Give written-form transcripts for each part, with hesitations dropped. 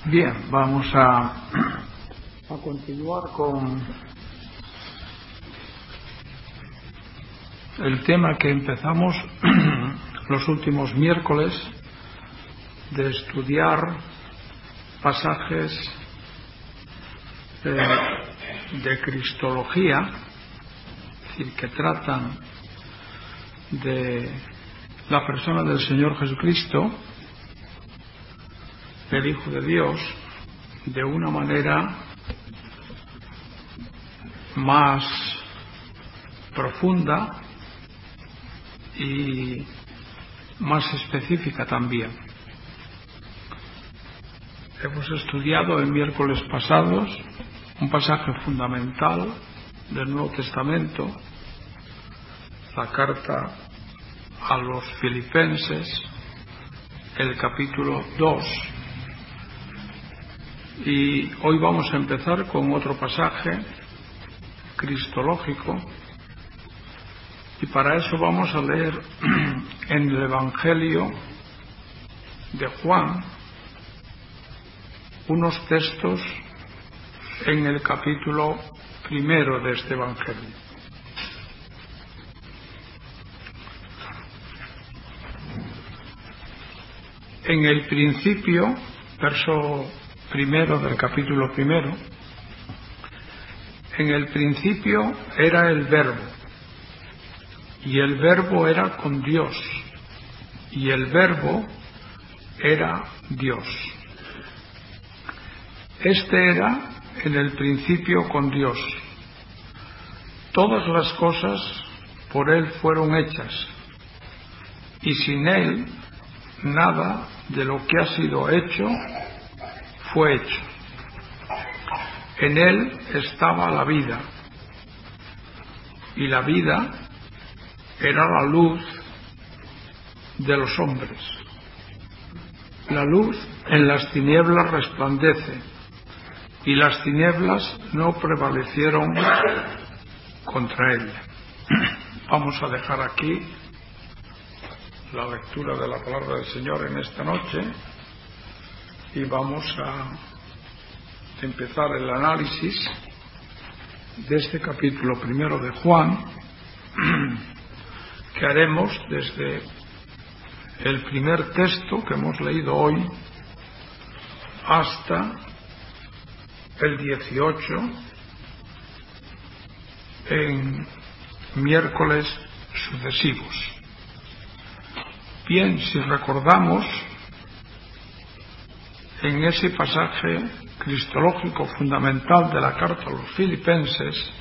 Bien, vamos a continuar con el tema que empezamos los últimos miércoles, de estudiar pasajes de cristología, es decir, que tratan de la persona del Señor Jesucristo, el Hijo de Dios, de una manera más profunda y más específica también. Hemos estudiado en miércoles pasados un pasaje fundamental del Nuevo Testamento, la carta a los Filipenses, el capítulo 2, y hoy vamos a empezar con otro pasaje cristológico, y para eso vamos a leer en el Evangelio de Juan unos textos en el capítulo 1 de este Evangelio. En el principio, verso 1 del capítulo 1, en el principio era el Verbo, y el Verbo era con Dios, y el Verbo era Dios. Este era en el principio con Dios. Todas las cosas por Él fueron hechas, y sin Él nada de lo que ha sido hecho fue hecho. En Él estaba la vida, y la vida era la luz de los hombres. La luz en las tinieblas resplandece, y las tinieblas no prevalecieron contra ella. Vamos a dejar aquí la lectura de la palabra del Señor en esta noche y vamos a empezar el análisis de este capítulo 1 de Juan, que haremos desde el primer texto que hemos leído hoy hasta el 18 en miércoles sucesivos. Bien, si recordamos, en ese pasaje cristológico fundamental de la carta a los Filipenses,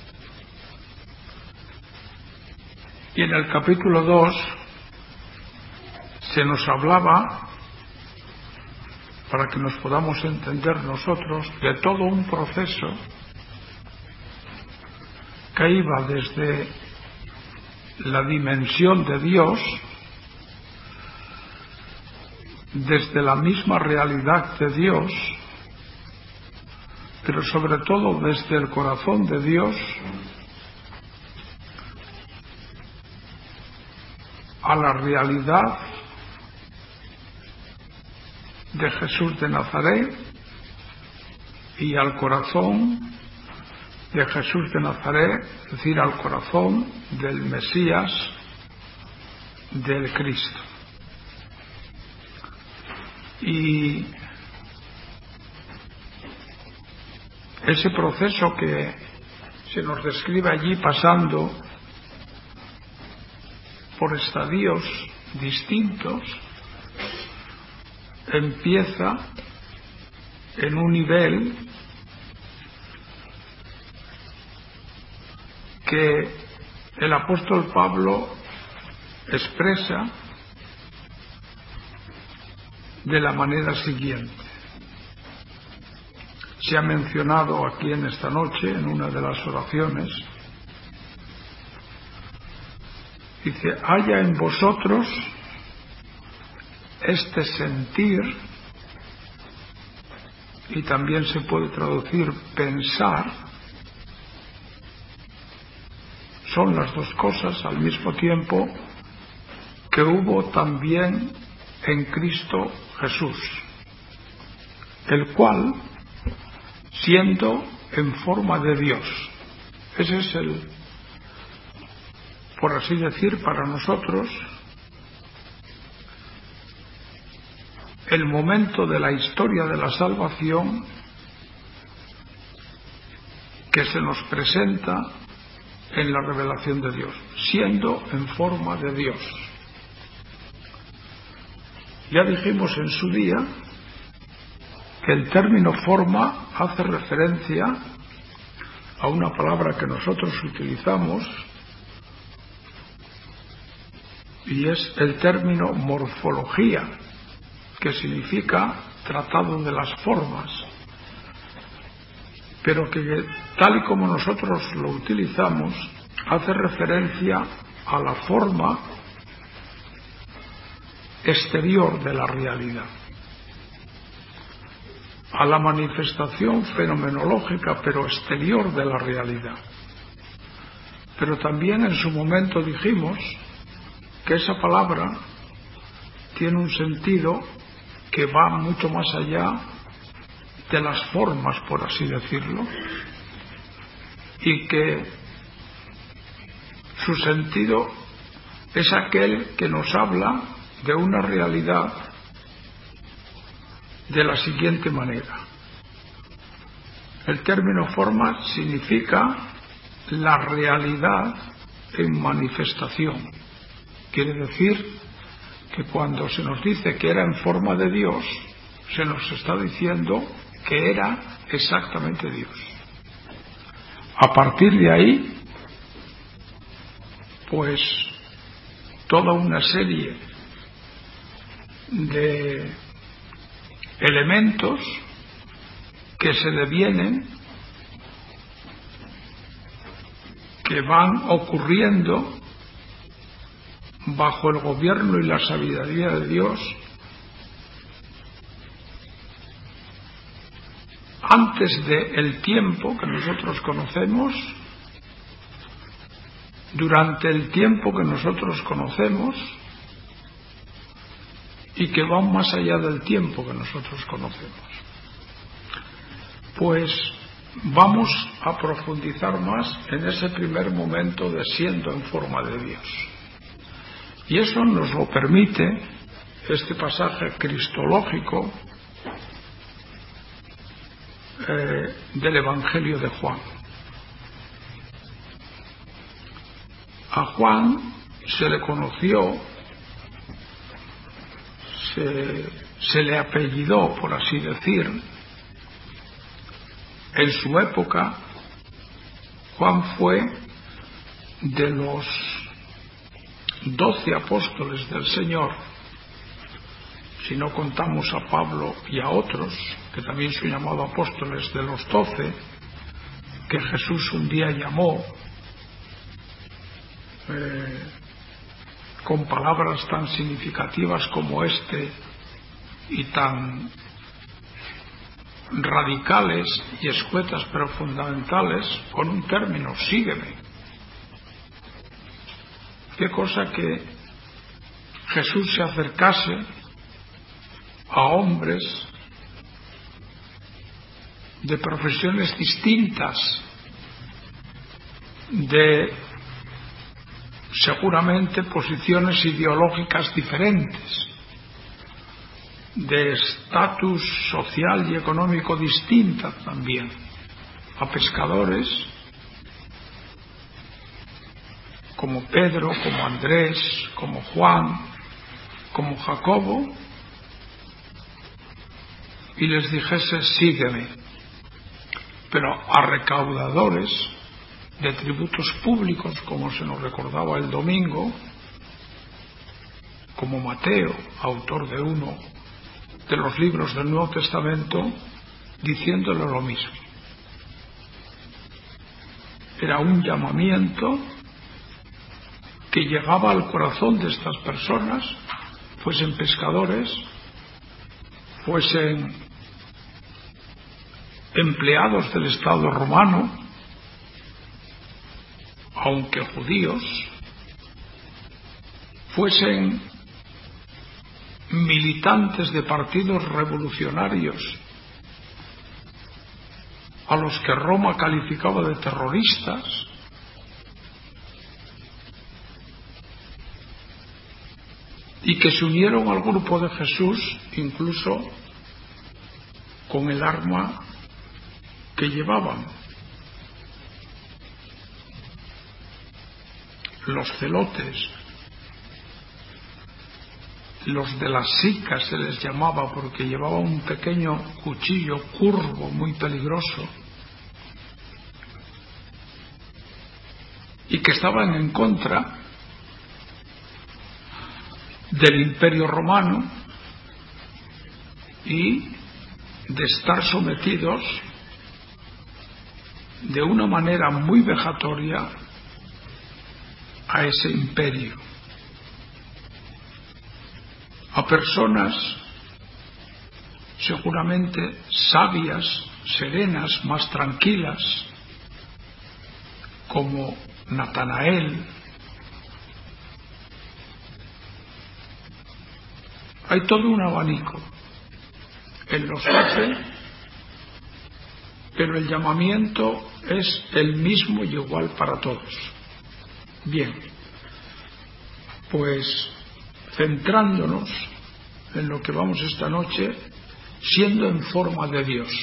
y en el capítulo 2 se nos hablaba, para que nos podamos entender nosotros, de todo un proceso que iba desde la dimensión de Dios, desde la misma realidad de Dios, pero sobre todo desde el corazón de Dios, a la realidad de Jesús de Nazaret y al corazón de Jesús de Nazaret, es decir, al corazón del Mesías, del Cristo. Y ese proceso que se nos describe allí, pasando por estadios distintos, empieza en un nivel que el apóstol Pablo expresa de la manera siguiente. Se ha mencionado aquí en esta noche, en una de las oraciones, dice: haya en vosotros este sentir, y también se puede traducir pensar. Son las dos cosas al mismo tiempo, que hubo también en Cristo Jesús. el cual, siendo en forma de Dios, ese es por así decir, para nosotros, el momento de la historia de la salvación que se nos presenta en la revelación de Dios, siendo en forma de Dios. Ya dijimos en su día que el término forma hace referencia a una palabra que nosotros utilizamos, y es el término morfología, que significa tratado de las formas, pero que tal y como nosotros lo utilizamos hace referencia a la forma exterior de la realidad, a la manifestación fenomenológica pero exterior de la realidad. Pero también en su momento dijimos que esa palabra tiene un sentido que va mucho más allá de las formas, por así decirlo, y que su sentido es aquel que nos habla de una realidad de la siguiente manera. El término forma significa la realidad en manifestación. Quiere decir que cuando se nos dice que era en forma de Dios, se nos está diciendo que era exactamente Dios. A partir de ahí, pues toda una serie de elementos que se devienen, que van ocurriendo bajo el gobierno y la sabiduría de Dios, antes del tiempo que nosotros conocemos, durante el tiempo que nosotros conocemos, y que van más allá del tiempo que nosotros conocemos. Pues vamos a profundizar más en ese primer momento de siendo en forma de Dios. Y eso nos lo permite este pasaje cristológico del Evangelio de Juan. A Juan se le conoció, se le apellidó, por así decir, en su época. Juan fue de los 12 apóstoles del Señor, si no contamos a Pablo y a otros, que también son llamados apóstoles, de los 12, que Jesús un día llamó con palabras tan significativas como y tan radicales y escuetas pero fundamentales, con un término: sígueme. Qué cosa que Jesús se acercase a hombres de profesiones distintas, de seguramente posiciones ideológicas diferentes, de estatus social y económico distinta también, a pescadores como Pedro, como Andrés, como Juan, como Jacobo, y les dijese: sígueme. Pero a recaudadores de tributos públicos, como se nos recordaba el domingo, como Mateo, autor de uno de los libros del Nuevo Testamento, diciéndole lo mismo. Era un llamamiento que llegaba al corazón de estas personas, fuesen pescadores, fuesen empleados del Estado romano, aunque judíos, fuesen militantes de partidos revolucionarios a los que Roma calificaba de terroristas, y que se unieron al grupo de Jesús incluso con el arma que llevaban. Los celotes, los de las sicas se les llamaba porque llevaban un pequeño cuchillo curvo muy peligroso, y que estaban en contra del Imperio Romano y de estar sometidos de una manera muy vejatoria a ese imperio, a personas seguramente sabias, serenas, más tranquilas, como Natanael. Hay todo un abanico en los 12, pero el llamamiento es el mismo y igual para todos. Bien, pues centrándonos en lo que vamos esta noche, siendo en forma de Dios.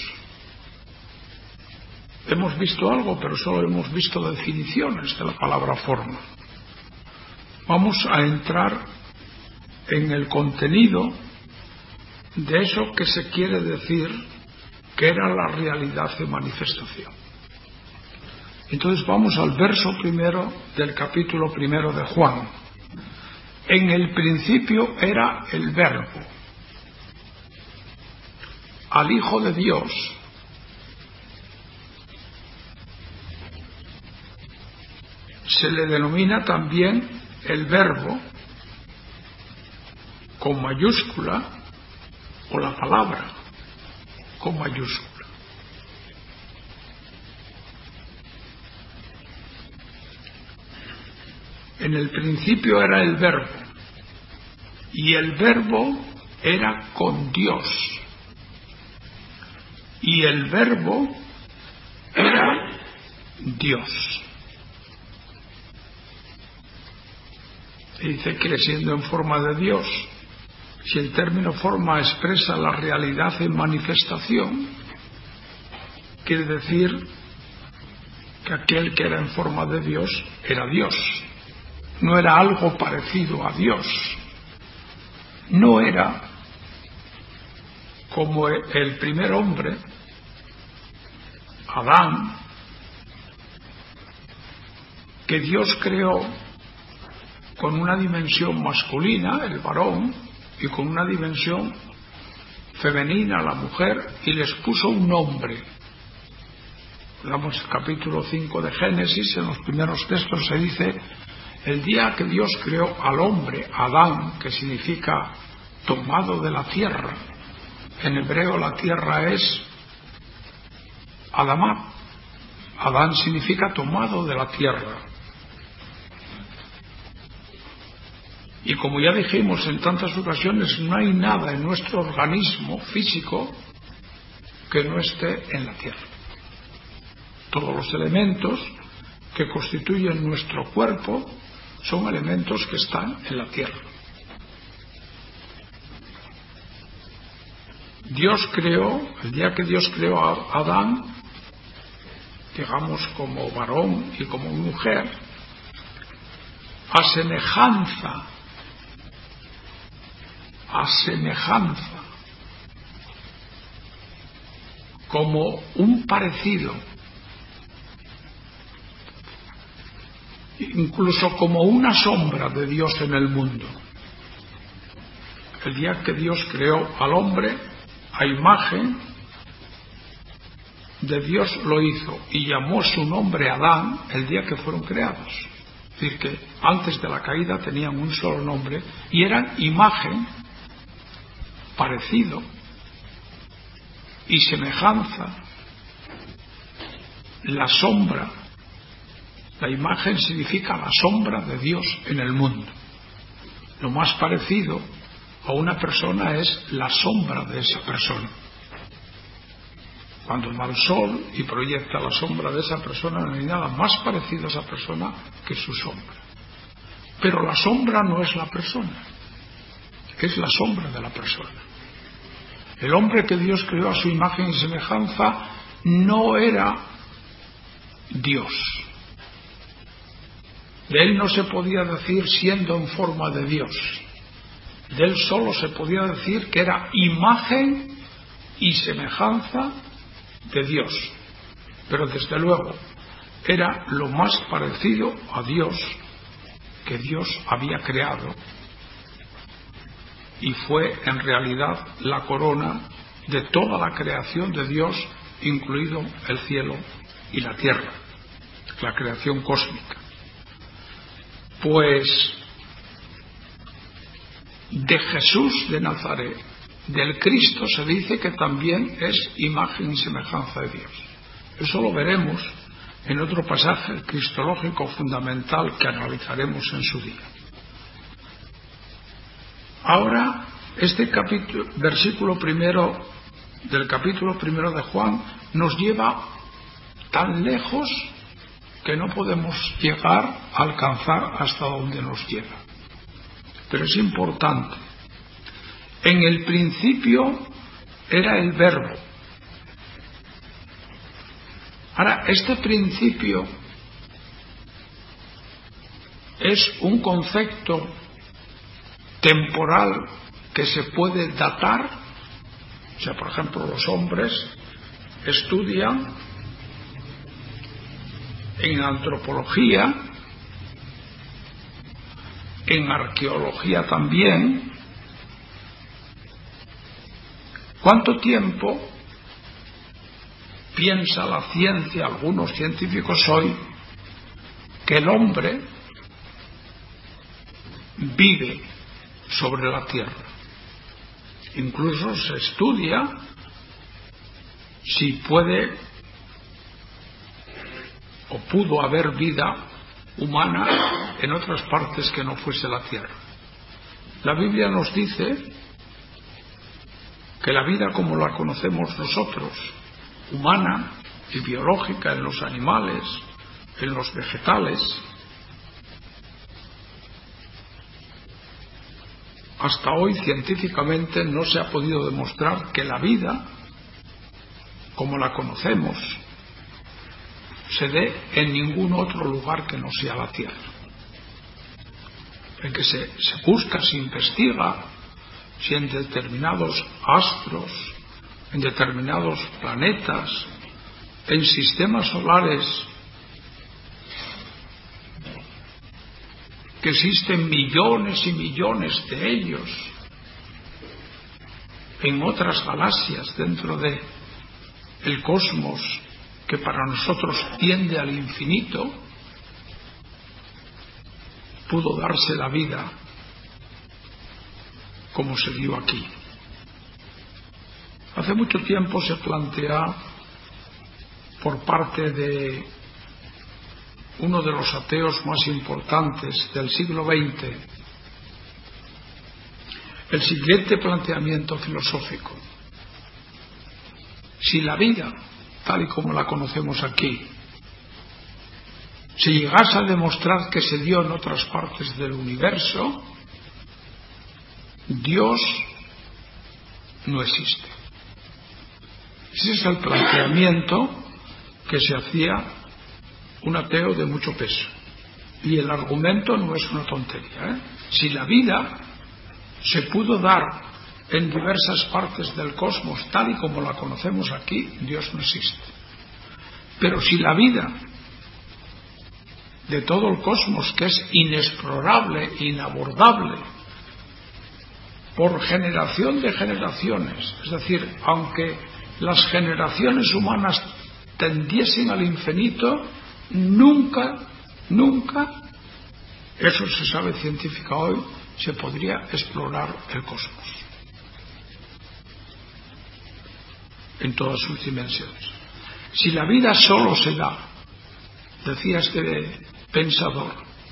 Hemos visto algo, pero solo hemos visto definiciones de la palabra forma. Vamos a entrar en el contenido de eso que se quiere decir que era la realidad de manifestación. Entonces vamos al verso primero del capítulo primero de Juan. En el principio era el Verbo. Al Hijo de Dios se le denomina también el Verbo con mayúscula, o la palabra con mayúscula. En el principio era el Verbo, y el Verbo era con Dios, y el Verbo era Dios. Y dice que siendo en forma de Dios, si el término forma expresa la realidad en manifestación, quiere decir que aquel que era en forma de Dios era Dios. No era algo parecido a Dios. No era como el primer hombre, Adán, que Dios creó con una dimensión masculina, el varón, y con una dimensión femenina, la mujer, y les puso un nombre. Leamos el capítulo 5 de Génesis, en los primeros textos se dice: el día que Dios creó al hombre, Adán, que significa tomado de la tierra. En hebreo la tierra es Adamá. Adán significa tomado de la tierra. Y como ya dijimos en tantas ocasiones, no hay nada en nuestro organismo físico que no esté en la tierra. Todos los elementos que constituyen nuestro cuerpo son elementos que están en la tierra. Dios creó, el día que Dios creó a Adán, digamos como varón y como mujer, a semejanza, como un parecido, incluso como una sombra de Dios en el mundo. El día que Dios creó al hombre, a imagen de Dios lo hizo, y llamó su nombre Adán el día que fueron creados. Es decir, que antes de la caída tenían un solo nombre y eran imagen, parecido y semejanza. La sombra, la imagen significa la sombra de Dios en el mundo. Lo más parecido a una persona es la sombra de esa persona. Cuando da el sol y proyecta la sombra de esa persona, no hay nada más parecido a esa persona que su sombra. Pero la sombra no es la persona, es la sombra de la persona. El hombre que Dios creó a su imagen y semejanza no era Dios. De él no se podía decir siendo en forma de Dios. De él solo se podía decir que era imagen y semejanza de Dios. Pero desde luego era lo más parecido a Dios que Dios había creado, y fue en realidad la corona de toda la creación de Dios, incluido el cielo y la tierra, la creación cósmica. Pues de Jesús de Nazaret, del Cristo, se dice que también es imagen y semejanza de Dios. Eso lo veremos en otro pasaje cristológico fundamental que analizaremos en su día. Ahora, este versículo primero del capítulo primero de Juan nos lleva tan lejos que no podemos llegar a alcanzar hasta donde nos lleva. Pero es importante. En el principio era el Verbo. Ahora, este principio es un concepto temporal que se puede datar. O sea, por ejemplo, los hombres estudian en antropología, en arqueología también, cuánto tiempo piensa la ciencia, algunos científicos hoy, que el hombre vive sobre la Tierra. Incluso se estudia si puede o pudo haber vida humana en otras partes que no fuese la Tierra. La Biblia nos dice que la vida como la conocemos nosotros, humana y biológica, en los animales, en los vegetales, hasta hoy científicamente no se ha podido demostrar que la vida como la conocemos se dé en ningún otro lugar que no sea la Tierra. En que se busca, se investiga si en determinados astros, en determinados planetas, en sistemas solares, que existen millones y millones de ellos, en otras galaxias dentro de el cosmos que para nosotros tiende al infinito, pudo darse la vida como se dio aquí. Hace mucho tiempo se plantea por parte de uno de los ateos más importantes del siglo XX el siguiente planteamiento filosófico: si la vida, tal y como la conocemos aquí, se llegase a demostrar que se dio en otras partes del universo, Dios no existe. Ese es el planteamiento que se hacía un ateo de mucho peso. Y el argumento no es una tontería, Si la vida se pudo dar en diversas partes del cosmos tal y como la conocemos aquí, Dios no existe. Pero si la vida de todo el cosmos, que es inexplorable, inabordable, por generación de generaciones, es decir, aunque las generaciones humanas tendiesen al infinito, nunca, eso se sabe científica hoy, se podría explorar el cosmos en todas sus dimensiones. Si la vida solo se da, decía este pensador,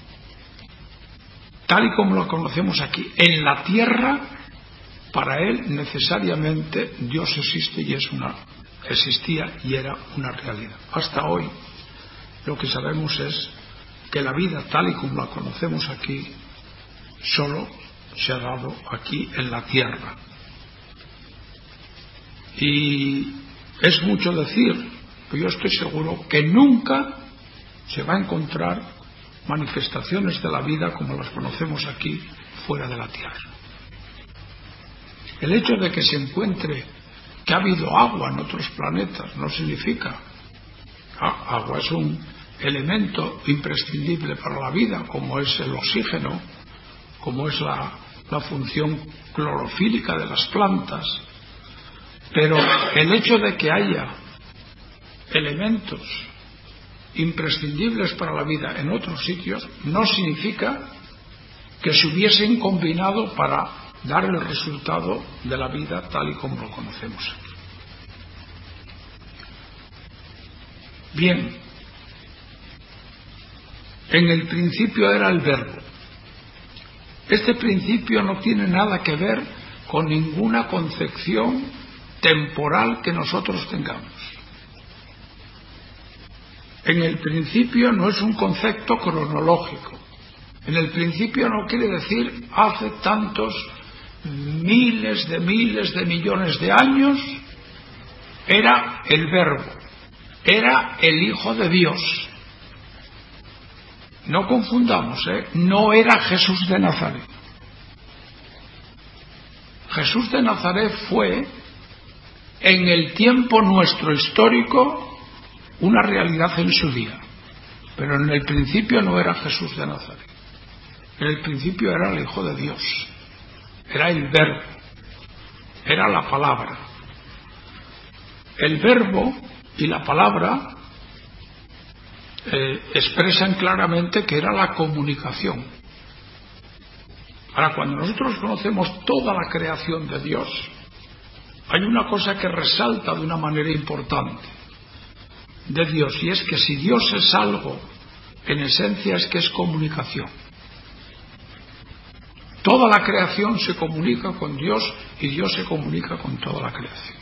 tal y como la conocemos aquí, en la Tierra, para él necesariamente Dios existe y es una existía y era una realidad. Hasta hoy lo que sabemos es que la vida tal y como la conocemos aquí solo se ha dado aquí en la tierra. Y es mucho decir, pero yo estoy seguro que nunca se va a encontrar manifestaciones de la vida como las conocemos aquí fuera de la tierra. El hecho de que se encuentre que ha habido agua en otros planetas no significa. Agua es un elemento imprescindible para la vida, como es el oxígeno, como es la función clorofílica de las plantas. Pero el hecho de que haya elementos imprescindibles para la vida en otros sitios no significa que se hubiesen combinado para dar el resultado de la vida tal y como lo conocemos aquí. Bien, en el principio era el Verbo. Este principio no tiene nada que ver con ninguna concepción temporal que nosotros tengamos. En el principio no es un concepto cronológico. En el principio no quiere decir hace tantos miles de millones de años era el Verbo, era el Hijo de Dios. No confundamos, no era Jesús de Nazaret. Jesús de Nazaret fue en el tiempo nuestro histórico una realidad en su día, pero en el principio no era Jesús de Nazaret. En el principio era el Hijo de Dios, era el Verbo, era la palabra. El Verbo y la palabra expresan claramente que era la comunicación. Ahora, cuando nosotros conocemos toda la creación de Dios, hay una cosa que resalta de una manera importante de Dios, y es que si Dios es algo, en esencia es que es comunicación. Toda la creación se comunica con Dios y Dios se comunica con toda la creación.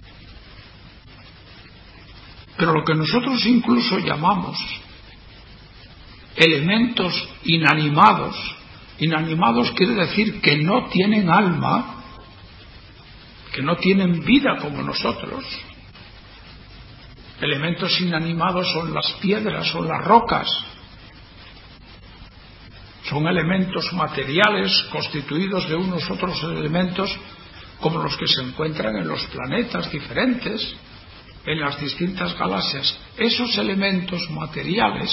Pero lo que nosotros incluso llamamos elementos inanimados, inanimados quiere decir que no tienen alma, que no tienen vida como nosotros. Elementos inanimados son las piedras, son las rocas. Son elementos materiales constituidos de unos otros elementos como los que se encuentran en los planetas diferentes, en las distintas galaxias. Esos elementos materiales,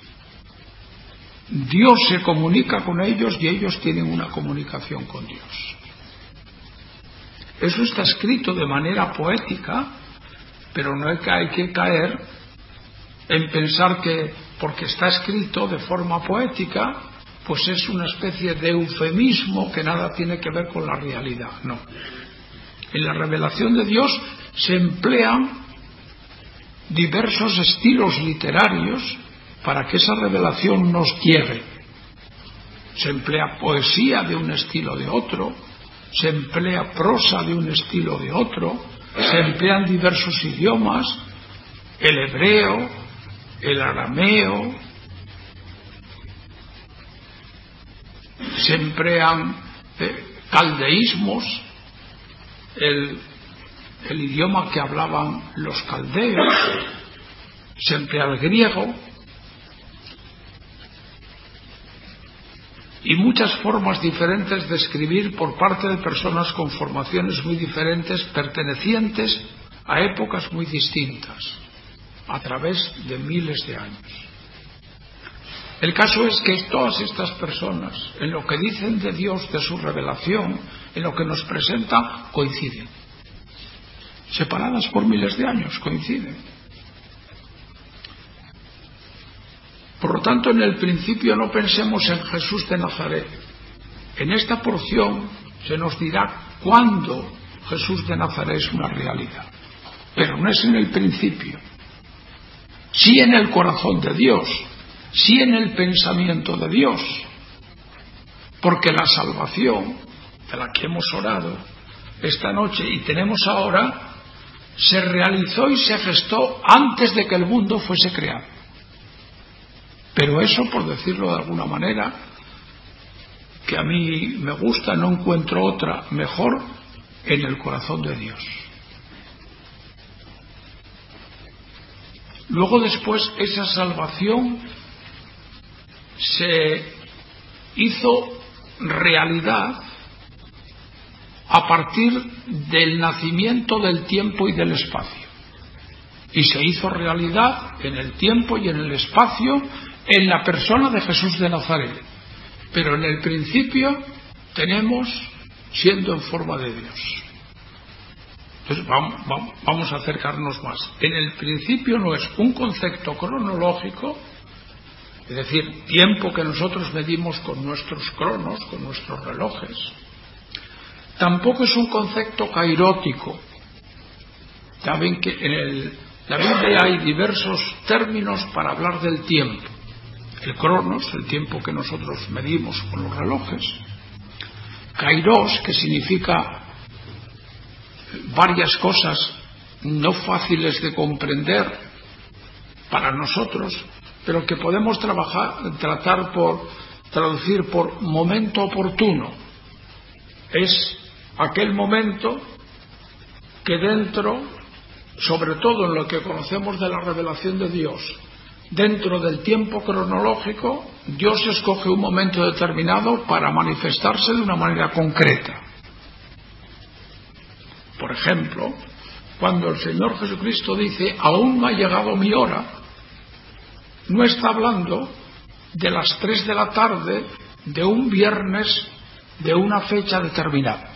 Dios se comunica con ellos y ellos tienen una comunicación con Dios. Eso está escrito de manera poética, pero no hay que caer en pensar que porque está escrito de forma poética, pues es una especie de eufemismo que nada tiene que ver con la realidad. No. En la revelación de Dios se emplean diversos estilos literarios para que esa revelación nos llegue. Se emplea poesía de un estilo o de otro, se emplea prosa de un estilo o de otro, se emplean diversos idiomas, el hebreo, el arameo, se emplean caldeísmos, el idioma que hablaban los caldeos, se emplea el griego y muchas formas diferentes de escribir por parte de personas con formaciones muy diferentes, pertenecientes a épocas muy distintas, a través de miles de años. El caso es que todas estas personas, en lo que dicen de Dios, de su revelación, en lo que nos presenta, coinciden. Separadas por miles de años, coinciden. Por lo tanto, en el principio no pensemos en Jesús de Nazaret. En esta porción se nos dirá cuándo Jesús de Nazaret es una realidad. Pero no es en el principio. Sí en el corazón de Dios, sí en el pensamiento de Dios. Porque la salvación de la que hemos orado esta noche y tenemos ahora se realizó y se gestó antes de que el mundo fuese creado. Pero eso, por decirlo de alguna manera, que a mí me gusta, no encuentro otra mejor, en el corazón de Dios. Luego después esa salvación se hizo realidad a partir del nacimiento del tiempo y del espacio. Y se hizo realidad en el tiempo y en el espacio en la persona de Jesús de Nazaret. Pero en el principio tenemos siendo en forma de Dios. Entonces vamos a acercarnos más. En el principio no es un concepto cronológico, es decir, tiempo que nosotros medimos con nuestros cronos, con nuestros relojes. Tampoco es un concepto kairótico. Saben que en la Biblia hay diversos términos para hablar del tiempo. El cronos, el tiempo que nosotros medimos con los relojes. Kairos, que significa varias cosas no fáciles de comprender para nosotros, pero que podemos tratar por traducir por momento oportuno. Es aquel momento que dentro, sobre todo en lo que conocemos de la revelación de Dios, dentro del tiempo cronológico, Dios escoge un momento determinado para manifestarse de una manera concreta. Por ejemplo, cuando el Señor Jesucristo dice, aún no ha llegado mi hora, no está hablando de las 3 de la tarde de un viernes de una fecha determinada.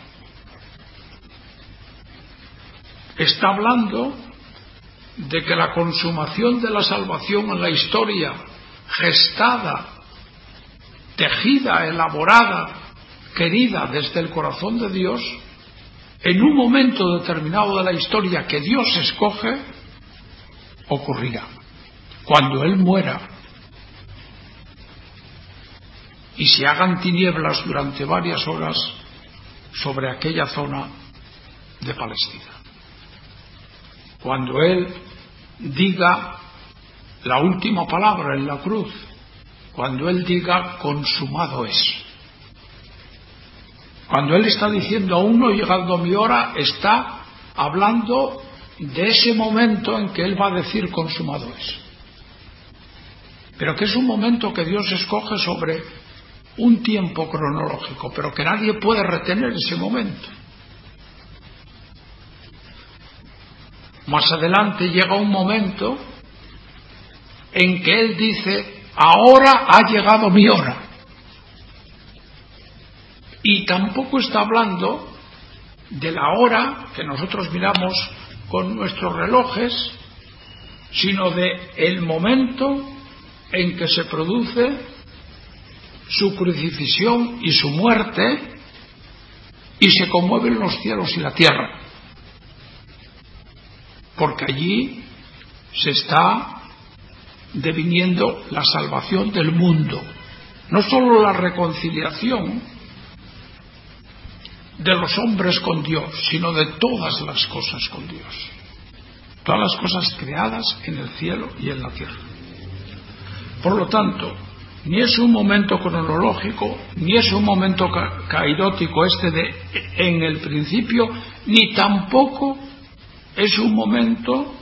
Está hablando de que la consumación de la salvación en la historia, gestada, tejida, elaborada, querida desde el corazón de Dios, en un momento determinado de la historia que Dios escoge, ocurrirá. Cuando Él muera y se hagan tinieblas durante varias horas sobre aquella zona de Palestina. Cuando Él diga la última palabra en la cruz, cuando Él diga consumado es. Cuando Él está diciendo aún no ha llegado mi hora, está hablando de ese momento en que Él va a decir consumado es. Pero que es un momento que Dios escoge sobre un tiempo cronológico, pero que nadie puede retener ese momento. Más adelante llega un momento en que Él dice, ahora ha llegado mi hora. Y tampoco está hablando de la hora que nosotros miramos con nuestros relojes, sino de el momento en que se produce su crucifixión y su muerte y se conmueven los cielos y la tierra. Porque allí se está deviniendo la salvación del mundo. No solo la reconciliación de los hombres con Dios, sino de todas las cosas con Dios. Todas las cosas creadas en el cielo y en la tierra. Por lo tanto, ni es un momento cronológico, ni es un momento kairótico en el principio, ni tampoco es un momento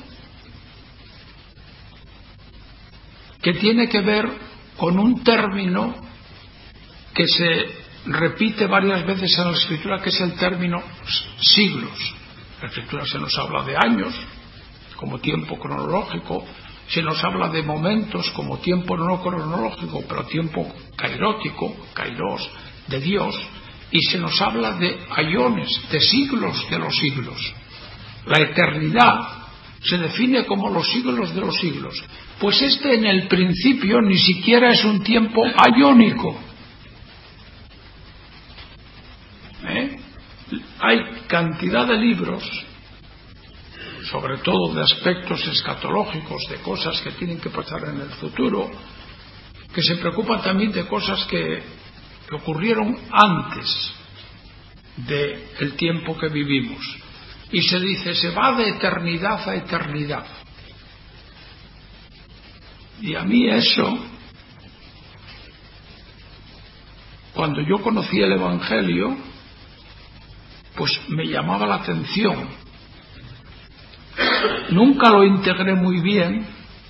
que tiene que ver con un término que se repite varias veces en la Escritura, que es el término siglos. En la Escritura se nos habla de años como tiempo cronológico, se nos habla de momentos como tiempo no cronológico, pero tiempo kairótico, kairos, de Dios, y se nos habla de aiones, de siglos de los siglos. La eternidad se define como los siglos de los siglos. Pues en el principio ni siquiera es un tiempo aiónico. Hay cantidad de libros, sobre todo de aspectos escatológicos, de cosas que tienen que pasar en el futuro, que se preocupan también de cosas que ocurrieron antes del tiempo que vivimos. y se dice, se va de eternidad a eternidad. Y a mí eso, cuando yo conocí el Evangelio, pues me llamaba la atención. Nunca lo integré muy bien,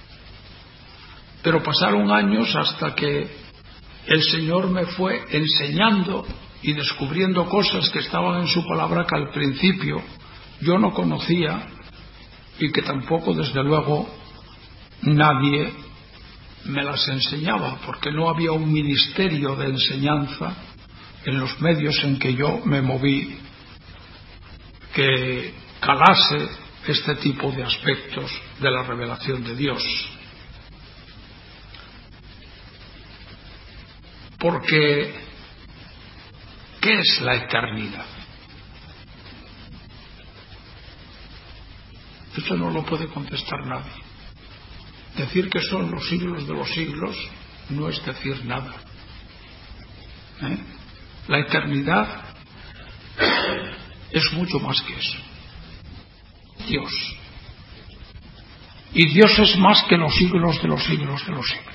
pero pasaron años hasta que el Señor me fue enseñando y descubriendo cosas que estaban en su palabra que al principio yo no conocía y que tampoco, desde luego, nadie me las enseñaba, porque no había un ministerio de enseñanza en los medios en que yo me moví que calase este tipo de aspectos de la revelación de Dios. Porque, ¿qué es la eternidad? Eso no lo puede contestar nadie. Decir que son los siglos de los siglos no es decir nada. La eternidad es mucho más que eso. Dios. Y Dios es más que los siglos de los siglos de los siglos.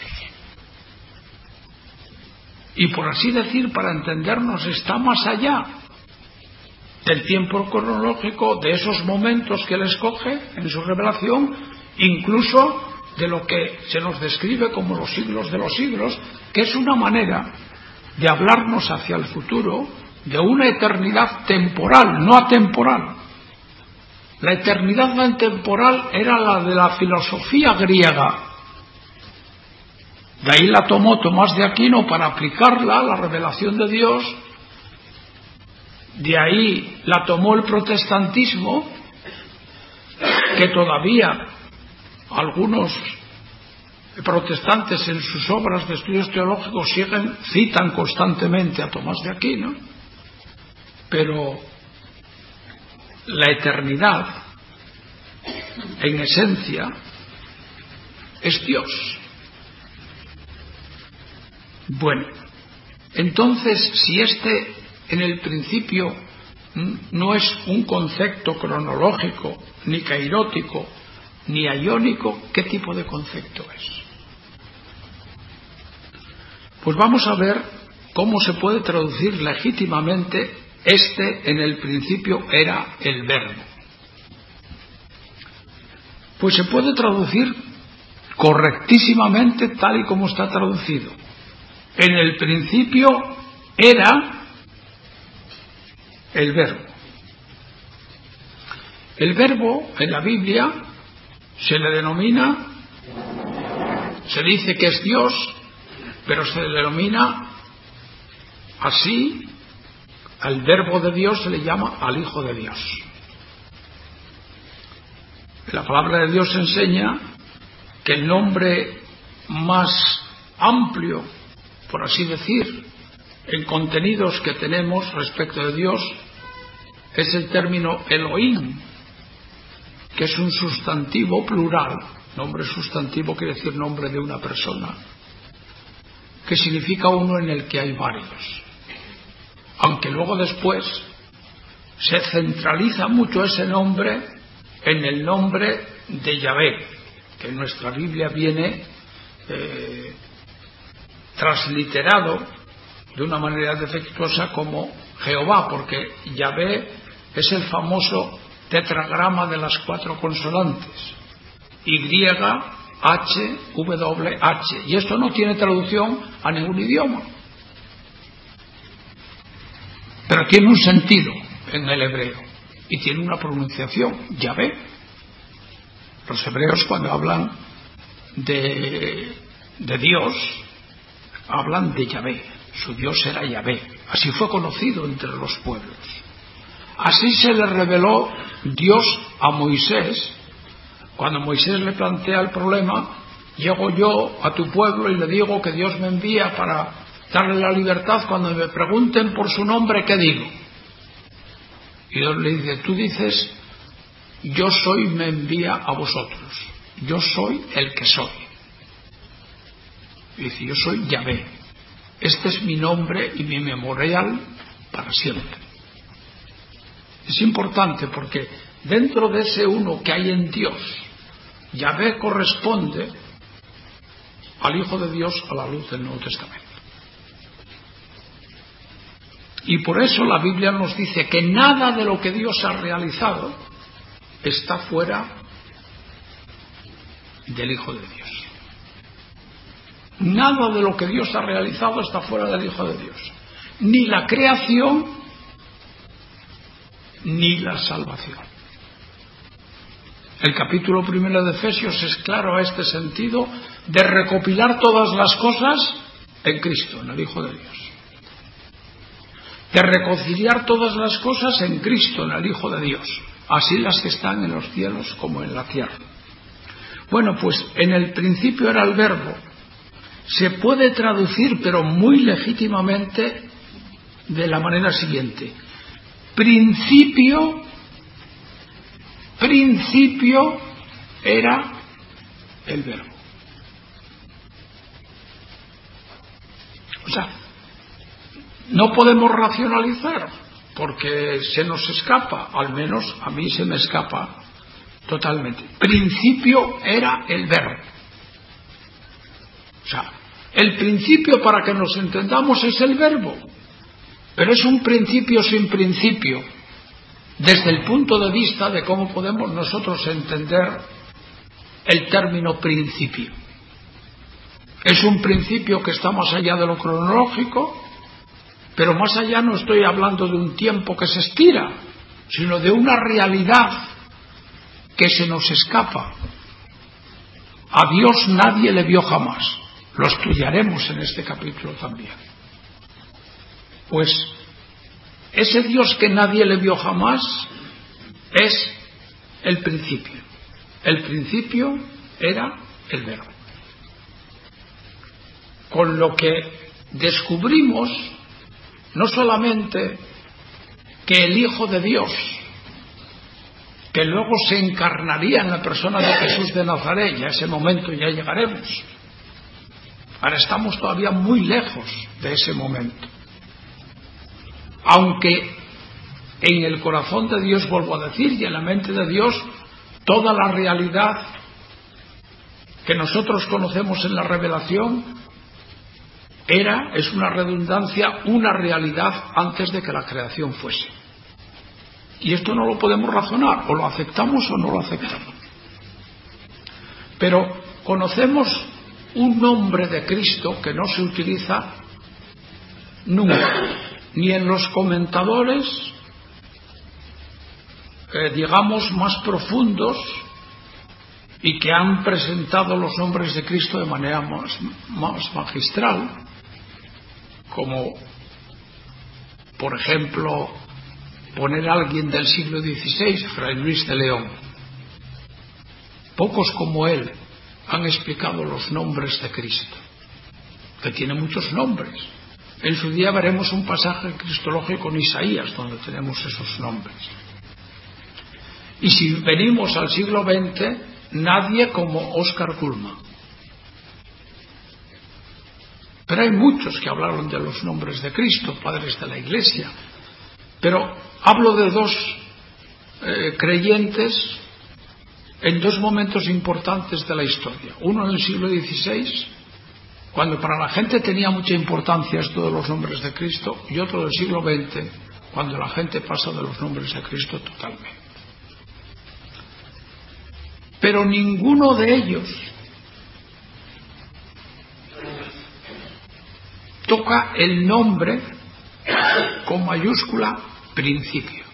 Y por así decir, para entendernos, está más allá del tiempo cronológico, de esos momentos que Él escoge en su revelación, incluso de lo que se nos describe como los siglos de los siglos, que es una manera de hablarnos hacia el futuro de una eternidad temporal, no atemporal. La eternidad no temporal era la de la filosofía griega. De ahí la tomó Tomás de Aquino para aplicarla a la revelación de Dios. De ahí la tomó el protestantismo, que todavía algunos protestantes en sus obras de estudios teológicos citan constantemente a Tomás de Aquino, pero la eternidad, en esencia, es Dios. Bueno, entonces, si este en el principio no es un concepto cronológico, ni kairótico, ni aiónico, ¿qué tipo de concepto es? Pues vamos a ver cómo se puede traducir legítimamente en el principio era el verbo. Pues se puede traducir correctísimamente tal y como está traducido. En el principio era el verbo. El verbo en la Biblia se le denomina, se dice que es Dios, pero se le denomina así, al verbo de Dios se le llama al Hijo de Dios. La palabra de Dios enseña que el nombre más amplio, por así decir, en contenidos que tenemos respecto de Dios, es el término Elohim, que es un sustantivo plural. Nombre sustantivo quiere decir nombre de una persona, que significa uno en el que hay varios. Aunque luego después se centraliza mucho ese nombre en el nombre de Yahvé, que en nuestra Biblia viene transliterado de una manera defectuosa como Jehová, porque Yahvé es el famoso tetragrama de las 4 consonantes, Y, H, W, H, y esto no tiene traducción a ningún idioma, pero tiene un sentido en el hebreo y tiene una pronunciación, Yahvé. Los hebreos, cuando hablan de Dios, hablan de Yahvé. Su Dios era Yahvé. Así fue conocido entre los pueblos. Así se le reveló Dios a Moisés. Cuando Moisés le plantea el problema, llego yo a tu pueblo y le digo que Dios me envía para darle la libertad. Cuando me pregunten por su nombre, ¿qué digo? Y Dios le dice, tú dices, yo soy, me envía a vosotros. Yo soy el que soy. Y dice, yo soy Yahvé. Este es mi nombre y mi memorial para siempre. Es importante porque dentro de ese uno que hay en Dios, Yahvé corresponde al Hijo de Dios a la luz del Nuevo Testamento. Y por eso la Biblia nos dice que nada de lo que Dios ha realizado está fuera del Hijo de Dios. Nada de lo que Dios ha realizado está fuera del Hijo de Dios. Ni la creación, ni la salvación. El capítulo 1 de Efesios es claro a este sentido de recopilar todas las cosas en Cristo, en el Hijo de Dios. De reconciliar todas las cosas en Cristo, en el Hijo de Dios, así las que están en los cielos como en la tierra. Bueno, pues en el principio era el Verbo. Se puede traducir, pero muy legítimamente, de la manera siguiente: principio era el Verbo. O sea, no podemos racionalizar porque se nos escapa, al menos a mí se me escapa totalmente. Principio era el Verbo. O sea, el principio, para que nos entendamos, es el Verbo, pero es un principio sin principio, desde el punto de vista de cómo podemos nosotros entender el término principio. Es un principio que está más allá de lo cronológico, pero más allá no estoy hablando de un tiempo que se estira, sino de una realidad que se nos escapa. A Dios nadie le vio jamás. Lo estudiaremos en este capítulo también. Pues ese Dios que nadie le vio jamás es el principio. El principio era el Verbo. Con lo que descubrimos no solamente que el Hijo de Dios, que luego se encarnaría en la persona de Jesús de Nazaret, y a ese momento ya llegaremos. Ahora estamos todavía muy lejos de ese momento. Aunque en el corazón de Dios, vuelvo a decir, y en la mente de Dios, toda la realidad que nosotros conocemos en la revelación es una redundancia, una realidad antes de que la creación fuese. Y esto no lo podemos razonar, o lo aceptamos o no lo aceptamos. Pero conocemos un nombre de Cristo que no se utiliza nunca, ni en los comentadores, digamos, más profundos, y que han presentado los nombres de Cristo de manera más magistral, como, por ejemplo, poner a alguien del siglo XVI, Fray Luis de León. Pocos como él han explicado los nombres de Cristo, que tiene muchos nombres. En su día veremos un pasaje cristológico en Isaías donde tenemos esos nombres. Y si venimos al siglo XX, nadie como Oscar Cullmann. Pero hay muchos que hablaron de los nombres de Cristo, padres de la Iglesia. Pero hablo de dos creyentes en dos momentos importantes de la historia. Uno en el siglo XVI, cuando para la gente tenía mucha importancia esto de los nombres de Cristo, y otro del siglo XX, cuando la gente pasa de los nombres de Cristo totalmente. Pero ninguno de ellos toca el nombre con mayúscula principio.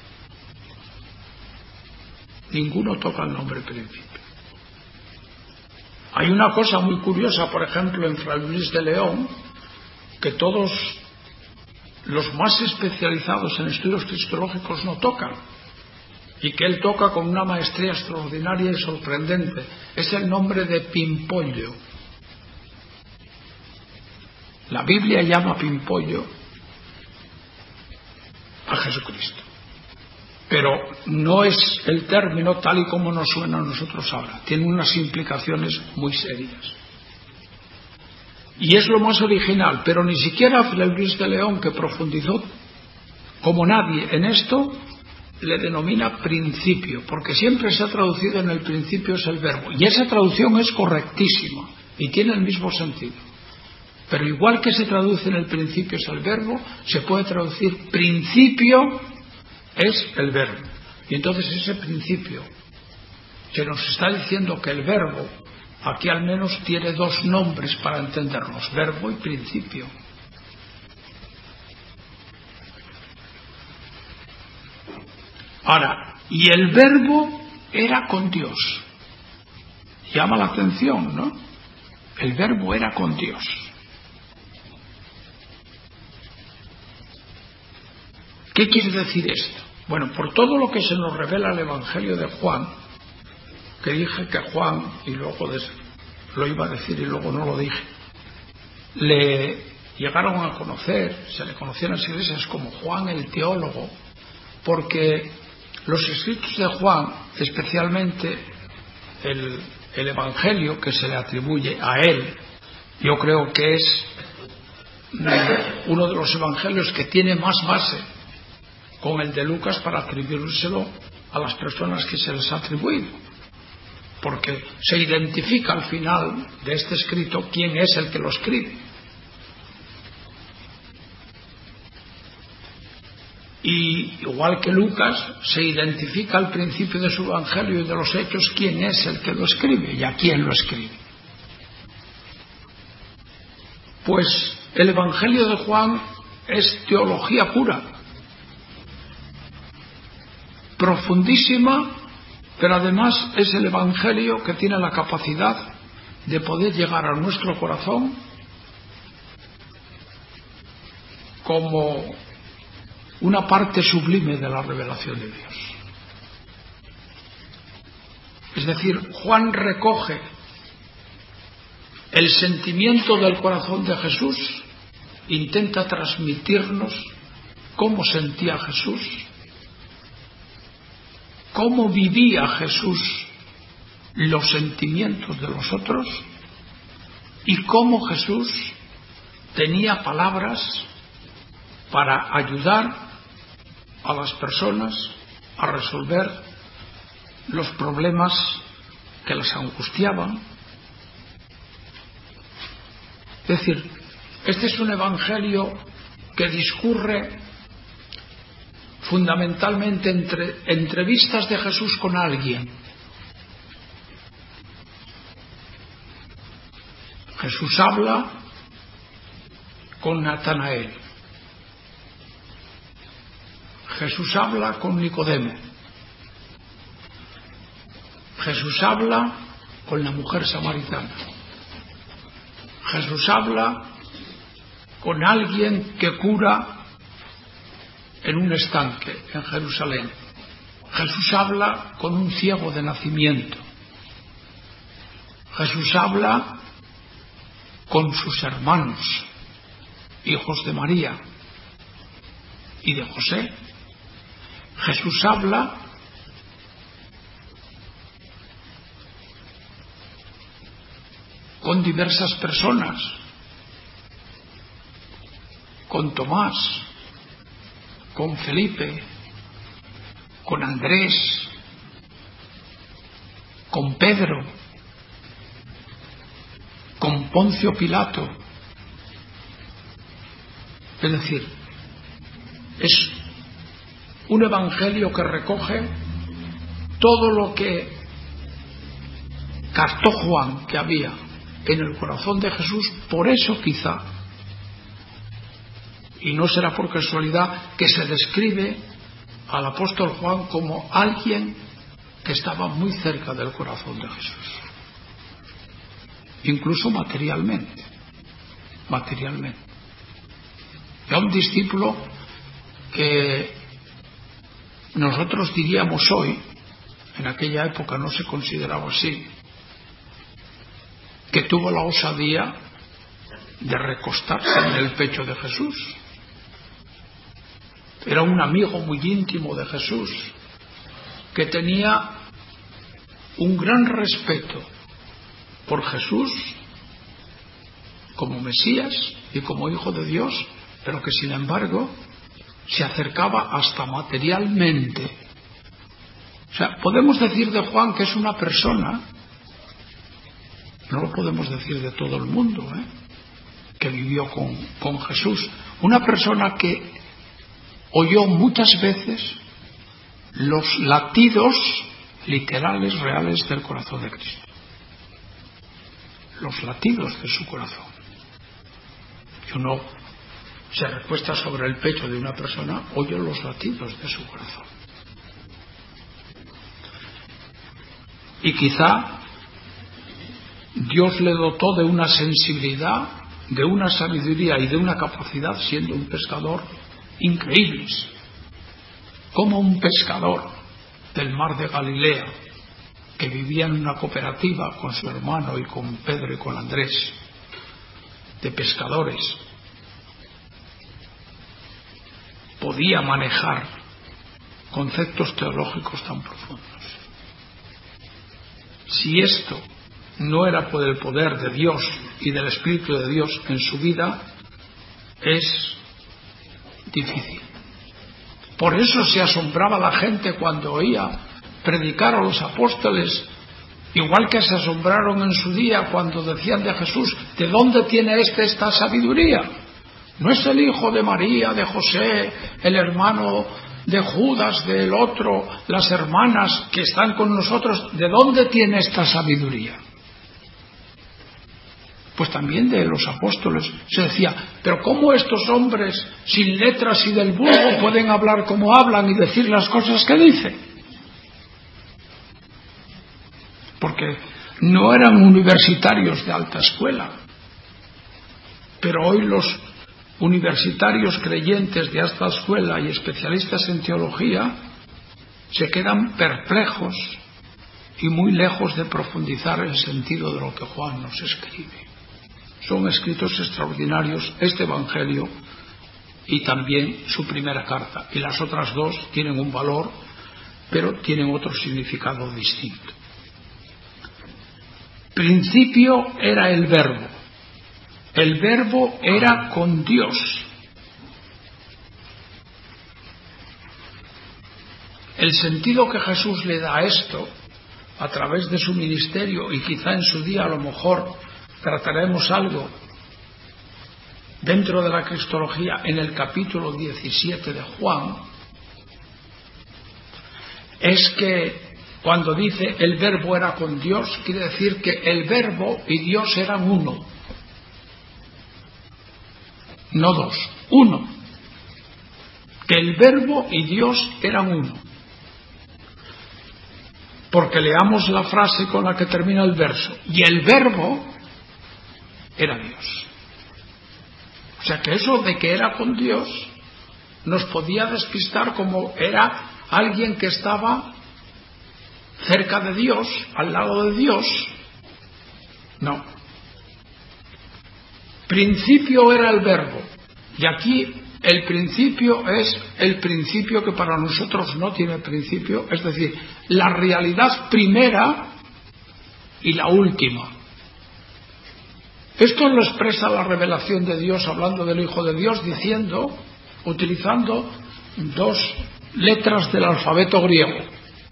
Ninguno toca el nombre principio. Hay una cosa muy curiosa, por ejemplo, en Fray Luis de León, que todos los más especializados en estudios cristológicos no tocan, y que él toca con una maestría extraordinaria y sorprendente. Es el nombre de Pimpollo. La Biblia llama Pimpollo a Jesucristo, pero no es el término tal y como nos suena a nosotros ahora. Tiene unas implicaciones muy serias. Y es lo más original, pero ni siquiera Fray Luis de León, que profundizó como nadie en esto, le denomina principio, porque siempre se ha traducido en el principio es el verbo, y esa traducción es correctísima y tiene el mismo sentido. Pero igual que se traduce en el principio es el verbo, se puede traducir principio es el verbo. Y entonces ese principio que nos está diciendo que el verbo aquí al menos tiene dos nombres para entenderlos, verbo y principio. Ahora, y el verbo era con Dios. Llama la atención, ¿no? El verbo era con Dios. ¿Qué quiere decir esto? Bueno, por todo lo que se nos revela el Evangelio de Juan, que dije que Juan, y luego lo iba a decir y luego no lo dije, le llegaron a conocer, se le conocían en las iglesias como Juan el teólogo, porque los escritos de Juan, especialmente el Evangelio que se le atribuye a él, yo creo que es uno de los evangelios que tiene más base con el de Lucas para atribuírselo a las personas que se les ha atribuido, porque se identifica al final de este escrito quién es el que lo escribe. Y igual que Lucas, se identifica al principio de su evangelio y de los hechos quién es el que lo escribe y a quién lo escribe. Pues el evangelio de Juan es teología pura, profundísima, pero además es el evangelio que tiene la capacidad de poder llegar a nuestro corazón como una parte sublime de la revelación de Dios. Es decir, Juan recoge el sentimiento del corazón de Jesús, intenta transmitirnos cómo sentía Jesús, cómo vivía Jesús los sentimientos de los otros y cómo Jesús tenía palabras para ayudar a las personas a resolver los problemas que les angustiaban. Es decir, este es un evangelio que discurre fundamentalmente entre entrevistas de Jesús con alguien. Jesús habla con Natanael. Jesús habla con Nicodemo. Jesús habla con la mujer samaritana. Jesús habla con alguien que cura en un estanque en Jerusalén. Jesús habla con un ciego de nacimiento. Jesús habla con sus hermanos, hijos de María y de José. Jesús habla con diversas personas, con Tomás, con Felipe, con Andrés, con Pedro, con Poncio Pilato. Es decir, es un evangelio que recoge todo lo que captó Juan que había en el corazón de Jesús. Por eso quizá, y no será por casualidad, que se describe al apóstol Juan como alguien que estaba muy cerca del corazón de Jesús, incluso materialmente. Era un discípulo que nosotros diríamos hoy, en aquella época no se consideraba así, que tuvo la osadía de recostarse en el pecho de Jesús. Era un amigo muy íntimo de Jesús, que tenía un gran respeto por Jesús como Mesías y como Hijo de Dios, pero que sin embargo se acercaba hasta materialmente O sea, podemos decir de Juan que es una persona, no lo podemos decir de todo el mundo, que vivió con Jesús, una persona que oyó muchas veces los latidos literales, reales del corazón de Cristo. Los latidos de su corazón. Y uno se recuesta sobre el pecho de una persona, oye los latidos de su corazón. Y quizá Dios le dotó de una sensibilidad, de una sabiduría y de una capacidad, siendo un pescador, increíbles. Como un pescador del mar de Galilea, que vivía en una cooperativa con su hermano y con Pedro y con Andrés, de pescadores, podía manejar conceptos teológicos tan profundos. Si esto no era por el poder de Dios y del Espíritu de Dios en su vida, es difícil. Por eso se asombraba la gente cuando oía predicar a los apóstoles, igual que se asombraron en su día cuando decían de Jesús: ¿de dónde tiene esta sabiduría? ¿No es el hijo de María, de José, el hermano de Judas, del otro, las hermanas que están con nosotros? ¿De dónde tiene esta sabiduría? Pues también de los apóstoles se decía: pero ¿cómo estos hombres sin letras y del vulgo pueden hablar como hablan y decir las cosas que dicen? Porque no eran universitarios de alta escuela. Pero hoy los universitarios creyentes de alta escuela y especialistas en teología se quedan perplejos y muy lejos de profundizar el sentido de lo que Juan nos escribe. Son escritos extraordinarios este Evangelio y también su primera carta. Y las otras dos tienen un valor, pero tienen otro significado distinto. Principio era el Verbo. El Verbo era con Dios. El sentido que Jesús le da a esto, a través de su ministerio, y quizá en su día a lo mejor trataremos algo dentro de la cristología en el capítulo 17 de Juan, es que cuando dice el Verbo era con Dios, quiere decir que el Verbo y Dios eran uno. No dos, uno. Que el Verbo y Dios eran uno. Porque leamos la frase con la que termina el verso. Y el Verbo era Dios. O sea que eso de que era con Dios nos podía despistar como era alguien que estaba cerca de Dios, al lado de Dios. No. Principio era el Verbo. Y aquí el principio es el principio que para nosotros no tiene principio, es decir, la realidad primera y la última. Esto lo expresa la revelación de Dios hablando del Hijo de Dios, diciendo, utilizando dos letras del alfabeto griego.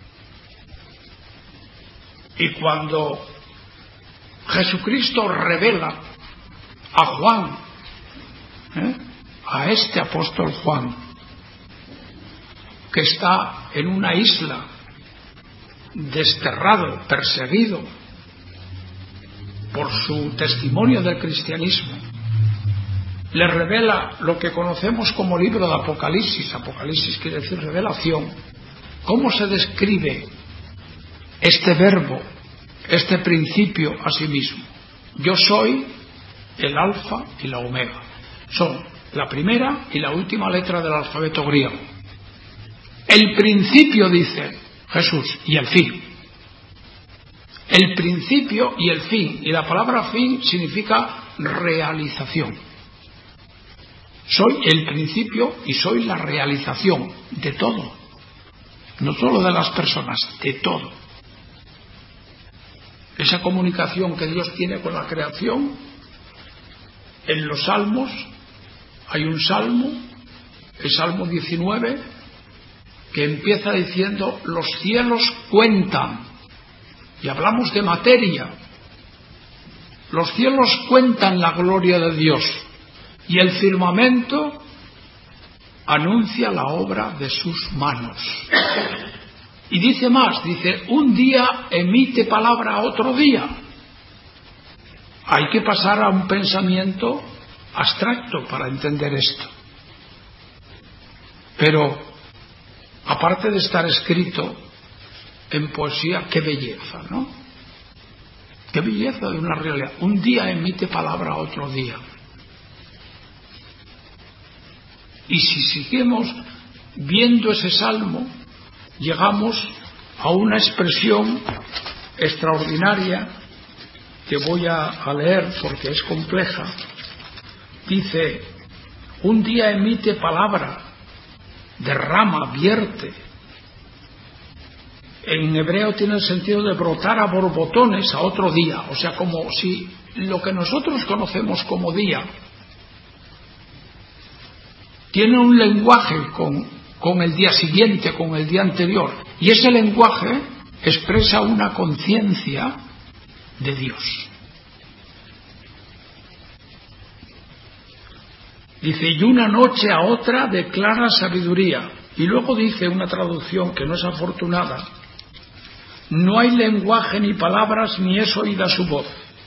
Y cuando Jesucristo revela a Juan, a este apóstol Juan, que está en una isla, desterrado, perseguido por su testimonio del cristianismo, le revela lo que conocemos como libro de Apocalipsis. Apocalipsis quiere decir revelación. ¿Cómo se describe este verbo, este principio a sí mismo? Yo soy el alfa y la omega. Son la primera y la última letra del alfabeto griego. El principio, dice Jesús, y el fin. El principio y el fin. Y la palabra fin significa realización. Soy el principio y soy la realización de todo. No solo de las personas, de todo. Esa comunicación que Dios tiene con la creación, en los salmos hay un salmo, el Salmo 19, que empieza diciendo: los cielos cuentan, y hablamos de materia. Los cielos cuentan la gloria de Dios, y el firmamento anuncia la obra de sus manos. Y dice más, dice: un día emite palabra a otro día. Hay que pasar a un pensamiento abstracto para entender esto. Pero, aparte de estar escrito en poesía, qué belleza, ¿no? Qué belleza de una realidad. Un día emite palabra a otro día. Y si seguimos viendo ese salmo, llegamos a una expresión extraordinaria que voy a leer porque es compleja. Dice: un día emite palabra, derrama, vierte. En hebreo tiene el sentido de brotar a borbotones a otro día, o sea, como si lo que nosotros conocemos como día tiene un lenguaje con el día siguiente, con el día anterior, y ese lenguaje expresa una conciencia de Dios. Dice: y una noche a otra declara sabiduría. Y luego dice una traducción que no es afortunada: no hay lenguaje ni palabras, ni es oída su voz.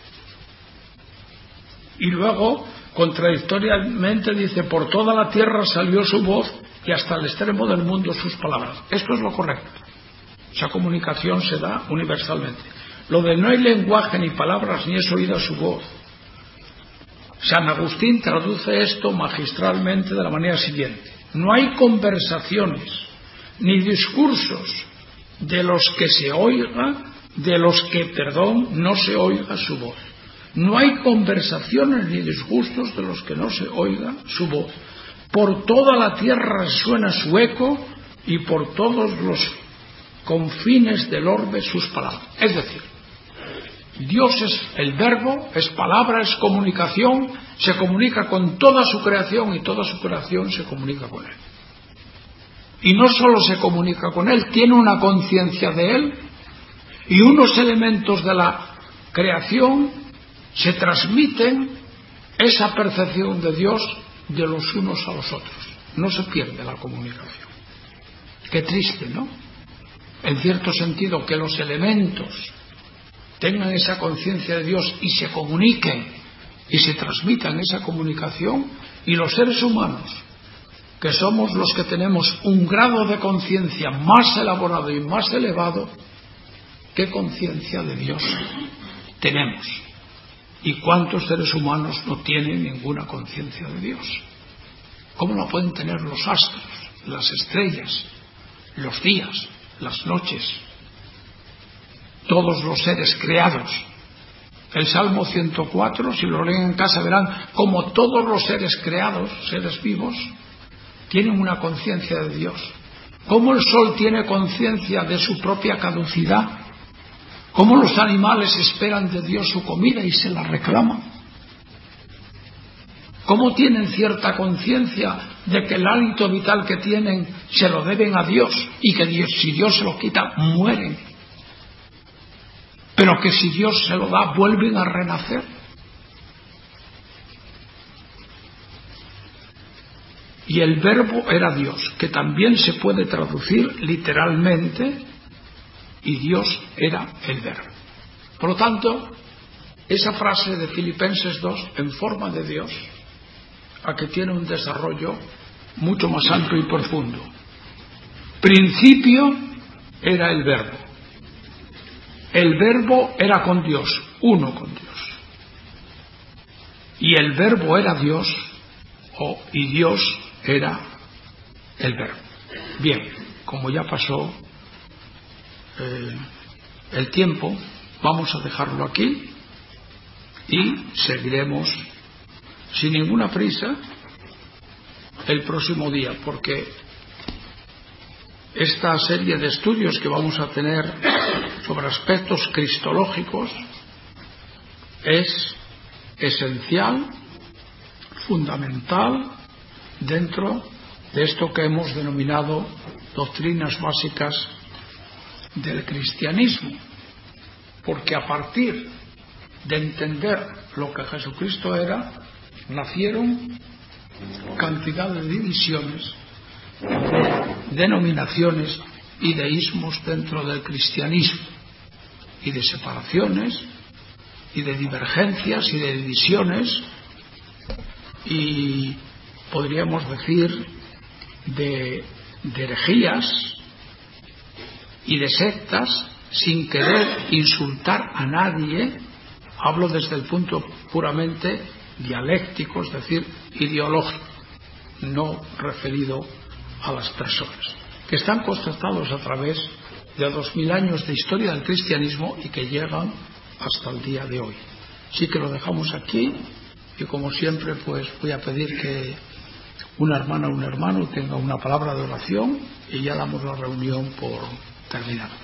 Y luego, contradictoriamente, dice: por toda la tierra salió su voz, y hasta el extremo del mundo sus palabras. Esto es lo correcto. Esa comunicación se da universalmente. Lo de no hay lenguaje ni palabras, ni es oída su voz, San Agustín traduce esto magistralmente de la manera siguiente: no hay conversaciones ni discursos de los que no se oiga su voz. No hay conversaciones ni disgustos de los que no se oiga su voz. Por toda la tierra resuena su eco, y por todos los confines del orbe sus palabras. Es decir, Dios es el verbo, es palabra, es comunicación, se comunica con toda su creación y toda su creación se comunica con Él. Y no solo se comunica con Él, tiene una conciencia de Él, y unos elementos de la creación se transmiten esa percepción de Dios de los unos a los otros. No se pierde la comunicación. Qué triste, ¿no? En cierto sentido, que los elementos tengan esa conciencia de Dios y se comuniquen y se transmitan esa comunicación, y los seres humanos, que somos los que tenemos un grado de conciencia más elaborado y más elevado, ¿qué conciencia de Dios tenemos? ¿Y cuántos seres humanos no tienen ninguna conciencia de Dios? ¿Cómo la pueden tener los astros, las estrellas, los días, las noches, todos los seres creados? El Salmo 104, si lo leen en casa, verán como todos los seres creados, seres vivos, tienen una conciencia de Dios. Cómo el sol tiene conciencia de su propia caducidad. Cómo los animales esperan de Dios su comida y se la reclaman. Cómo tienen cierta conciencia de que el hálito vital que tienen se lo deben a Dios, y que Dios, si Dios se lo quita, mueren. Pero que si Dios se lo da, vuelven a renacer. Y el verbo era Dios, que también se puede traducir literalmente, y Dios era el verbo. Por lo tanto, esa frase de Filipenses 2, en forma de Dios, a que tiene un desarrollo mucho más amplio y profundo. Principio era el verbo. El verbo era con Dios, uno con Dios. Y el verbo era Dios, y Dios era el verbo. Bien, como ya pasó el tiempo, vamos a dejarlo aquí y seguiremos sin ninguna prisa el próximo día, porque esta serie de estudios que vamos a tener sobre aspectos cristológicos es esencial, fundamental, dentro de esto que hemos denominado doctrinas básicas del cristianismo, porque a partir de entender lo que Jesucristo era, nacieron cantidad de divisiones, de denominaciones y de ismos dentro del cristianismo, y de separaciones y de divergencias y de divisiones, y podríamos decir de herejías y de sectas, sin querer insultar a nadie. Hablo desde el punto puramente dialéctico, es decir, ideológico, no referido a las personas, que están constatados a través de 2000 años de historia del cristianismo y que llegan hasta el día de hoy. Así que lo dejamos aquí, y como siempre pues voy a pedir que una hermana o un hermano tenga una palabra de oración y ya damos la reunión por terminada.